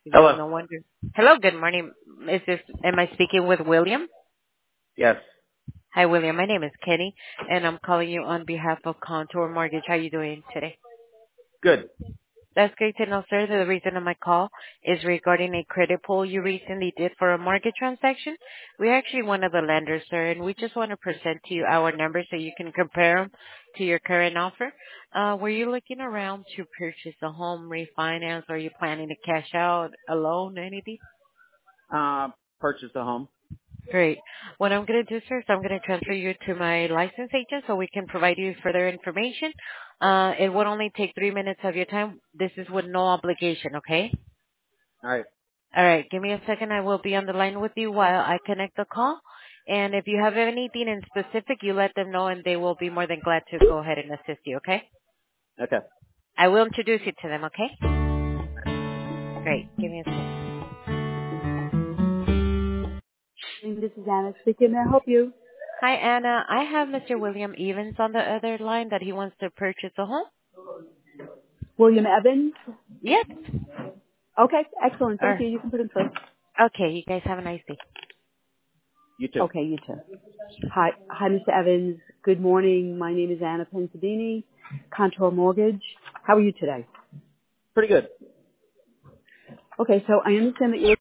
Hello. No wonder. Hello, good morning. Am I speaking with William? Yes. Hi, William. My name is Kenny, and I'm calling you on behalf of Contour Mortgage. How are you doing today? Good. That's great to know, sir. The reason of my call is regarding a credit pull you recently did for a mortgage transaction. We're actually one of the lenders, sir, and we just want to present to you our numbers so you can compare them to your current offer. Were you looking around to purchase a home, refinance, or are you planning to cash out a loan, anything? Purchased a home. Great. What I'm going to do, sir, is I'm going to transfer you to my license agent so we can provide you further information. It would only take 3 minutes of your time. This is with no obligation, okay? All right. All right. Give me a second. I will be on the line with you while I connect the call. And if you have anything in specific, you let them know and they will be more than glad to go ahead and assist you, okay? Okay. I will introduce you to them, okay? Great. Give me a second. This is Anna speaking. May I help you? Hi, Anna. I have Mr. William Evans on the other line that he wants to purchase a home. William Evans? Yes. Okay, excellent. Thank Or you. You can put him through. Okay, you guys have a nice day. You too. Okay, you too. Hi, Mr. Evans. Good morning. My name is Anna Pensadini, Contour Mortgage. How are you today? Pretty good. Okay, so I understand that you're